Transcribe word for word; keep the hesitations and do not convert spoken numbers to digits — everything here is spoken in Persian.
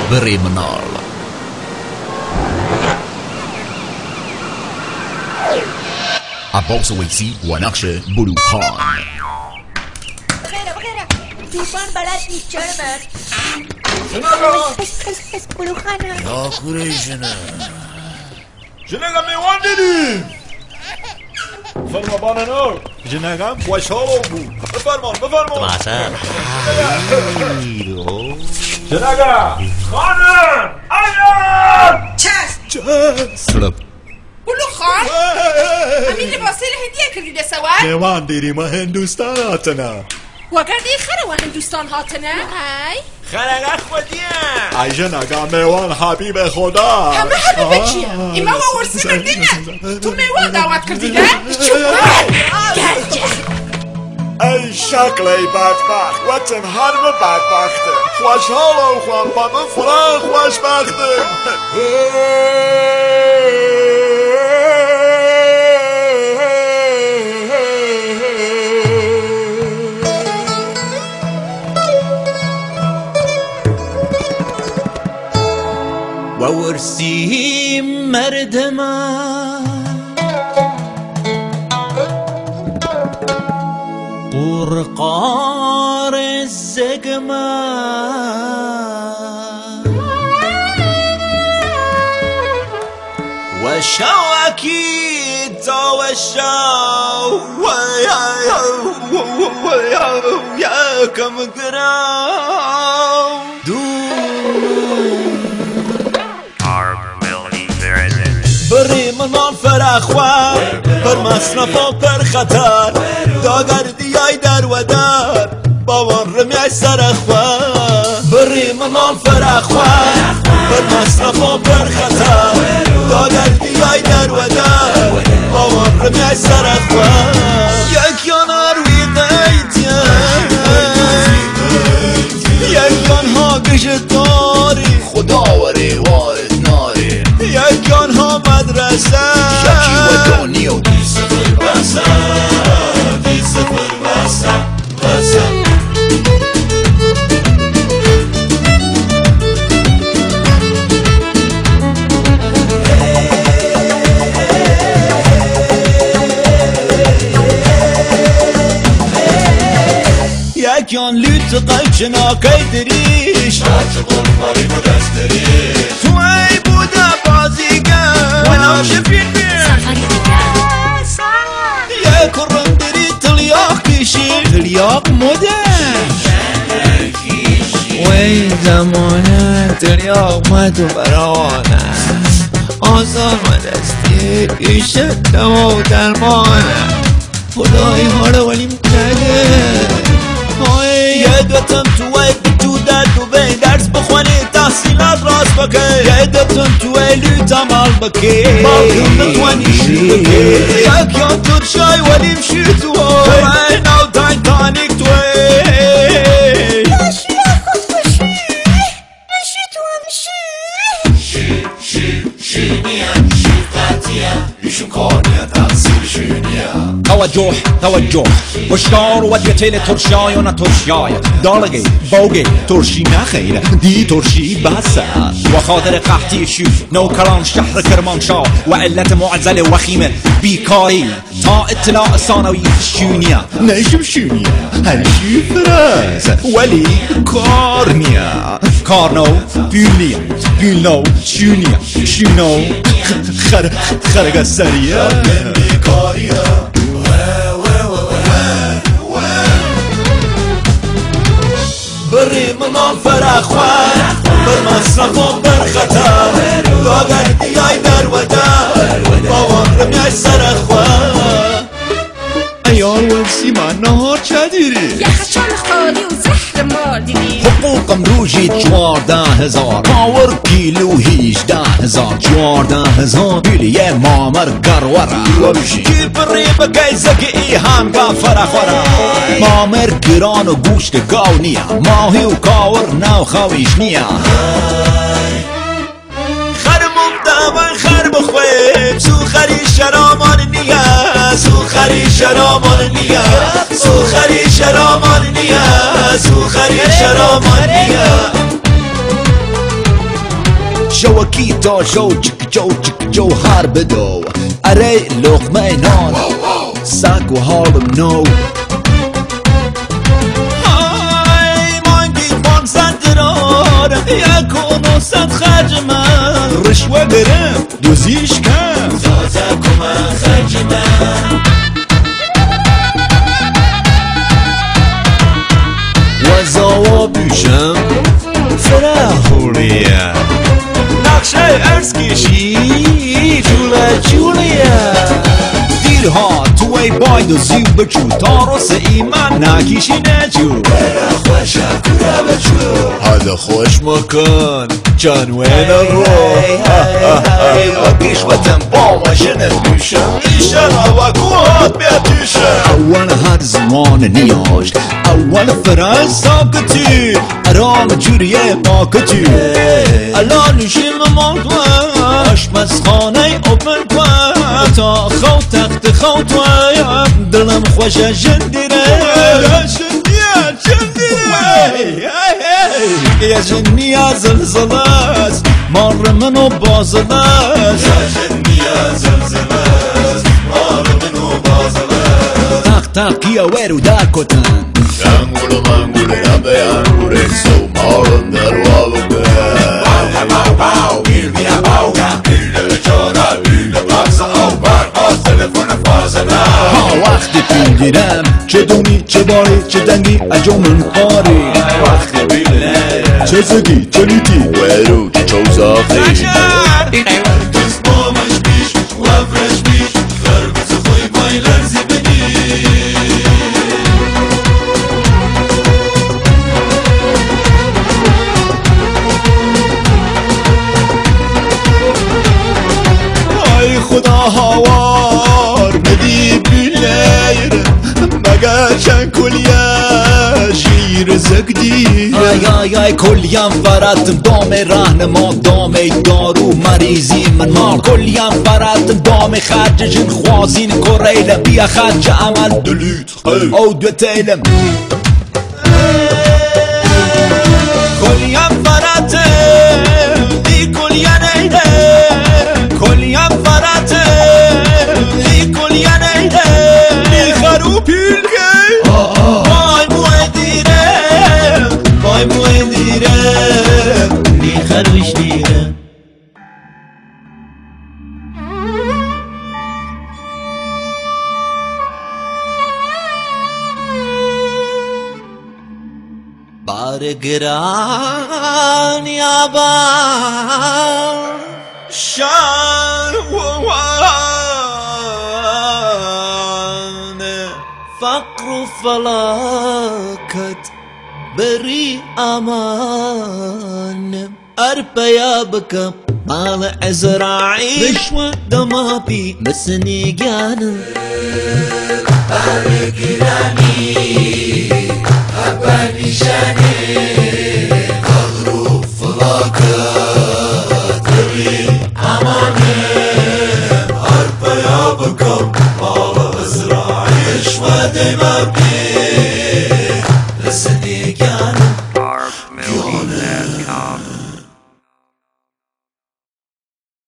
بری منال. عباس ویسی و نقش بلو خان. بخیره بخیره توفان بلد نیست جانم. جنگا بس بس بس بلو خانم ناکوره جنه جنگا میوان دیدیم. فرما بانانو جنگم خوشحال بود. بفرمان بفرمان مثلا جنگا خانم آیا چشم سلب بلو خان همین لباسه هدیه کردی ده سوا میوان دیدیم هندوستان هاتنا وگردی خره و هندوستان هاتنه ای خرگه خودیه ای جنگا میوان حبیب خدا همه حبیبه چیه؟ ایما و ورسی مردینه تو میوان دعوت کردی ده؟ گرجه ای شکلی بدبخت وطن حرم بدبخته خوشحال و خوان بابا فران خوشبخته و ورسی مردمان قرقار الزقمان وشوكي توشوا ويا كم قراو بری منال فراخوار پر مصرف و پر خطر داگردی ای در و در باور رمیای سرخوار بری منال فراخوار پر مصرف و پر خطر داگردی ای در و در باور رمیای سرخوار یک یانار وی قیدیه یک یانها گشت داری خدا و روایت ناری یک آنها مدرسه یکی و دانی و دی سفر بسه دی سفر بسه بسه یک آن لوت قیچنا که دریش ناچه قرماری و دست دریش تو ای بوده بازیگر و نوش فیلمی یک رم دری تلیاق کشی تلیاق مدن وی زمانه تلیاق مدو برانه آزار مدستی ایشه دوا و درمانه خدای هاره ولیم کرده یه دوتم توی تو در دوبی درس بخوانی تحصیلات راست بکی یه دوتم توی لوت عمل بکی باکم بتوانی شیر بکی یک یان ترشای ولیم شیر توی این او تایتانیک توی نشی خود بشی نشی تو هم شی شیر شیر شیرنیه شیر قطیه ایشون کارنیه تحصیل شیرنیه توجه توجه هشدار ودیته لترشای و نترشای دالگی بوگی ترشی نخیر دی ترشی بسه و خاطر قحطی شوف نوکران شهر کرمانشاه و علت معزل وخیم بیکاری تا اطلاع ثانوی شونیه نشم شونیه هنشی فرس ولی کارنیه کارنو بیونیه بیونو شونیه شونو خر خرگ سریه بیکاریه بری منال فراخوار بر مصرف و بر خطر داگردی ای در و در باور رمیای سرخوار ایار ورسی من نهار چه دیری؟ یخچال خالی و زهر مار دیدی حقوقم روژی چوارده هزار پاور کیلو هیجده هزار چوارده هزار بیلیه مامر گروره کی بری بگی زگی ای هم گفره خوره مامر گران و گوشت گاو نیا ماهی و کاور نو خویش نیا خر مبتمن خر بخویم سو خری شرامان نیا سو خری شرامان نیا سو خری شرامان نیا سو خری شرامان نیا جوکی تا جو چک جو چک جو هر بدو اره لقمه نان سگ و حالم نو های مانگی بانک زندرارم یک و صد خرج من رشوه برم دوزیش کم تازه کمه خرج من وزاوا بیشم فراهوریه نقشه ارز کشی جوله جولیا دیرها توی باید و زیب بچو تاروس ایمان نکیشی نجو برا خوش اکوره بچو حالا خوش مکن جانوین رو وگیش وطن با ماشنت میشم ایشن وگوهات بیتیشم اول هر زمان نیاش اول فرنسا کتی ارام جوریه ما کتی الان نشیم مالتوه آشپزخانه اوپن کن تا خو تخت خو توه دلم خوشه جندیره جندیه جندیره یه جنیه زلزله است مار منو بازله است یه جنیه زلزله است مار منو بازله است تق تقیه ویرو در کتن شنگول منگول نبه انگوره سو مارم در والو به باو باو باو بیل بیا باوگا بیل بچاره بیل بکس او برقاس تلفن فاصله ها وقتی پیل گیرم چه دونی چه باری چه دنگی اجو من قاری وقتی بیل چه زگی چه لیتی ویرو چه چوزاخی دست بامش بیش و افرش بیش برگز خوی بای لرزی بدی ای خدا هوار ندی بیلیر مگر چند کلیه شیر زگدی آی آی آی کلیم فراتم دام راهنما دام دارو مریضی من مال کلیم فراتم دام خرج جن خوازین کوریل بیا خرج عمل دلیت او دو تیلم کلیم فراتم دی کلیه نیده کلیم فراتم دی کلیه نیده دی خرو پیلگه وای موی دیرم وای موی دیرم دی خروش دیرم بارگران یابان شان وان فقر و فلاکت بری امان ارپیا بکم مال ازرائیل رشوه دماپی مسنی گانم